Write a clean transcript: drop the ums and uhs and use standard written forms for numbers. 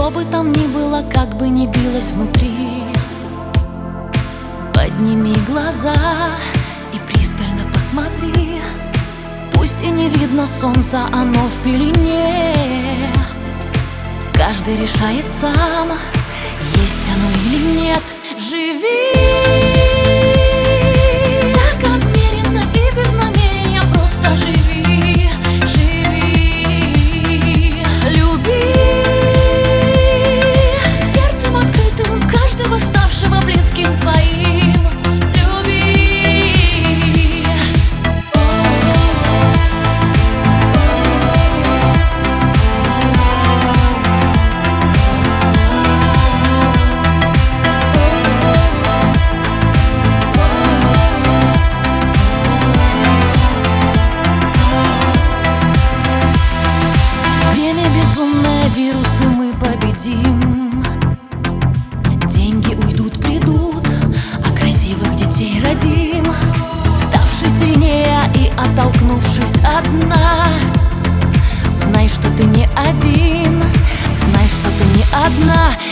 Что бы там ни было, как бы ни билось внутри, подними глаза и пристально посмотри. Пусть и не видно солнца, оно в пелене. Каждый решает сам, есть оно или нет. Живи так отмеренно и без намерения, просто живи, живи, люби сердцем открытым каждого ставшего близким твоим. Вирусы мы победим, деньги уйдут, придут, а красивых детей родим. Ставший сильнее и оттолкнувшись от дна, знай, что ты не один, знай, что ты не одна.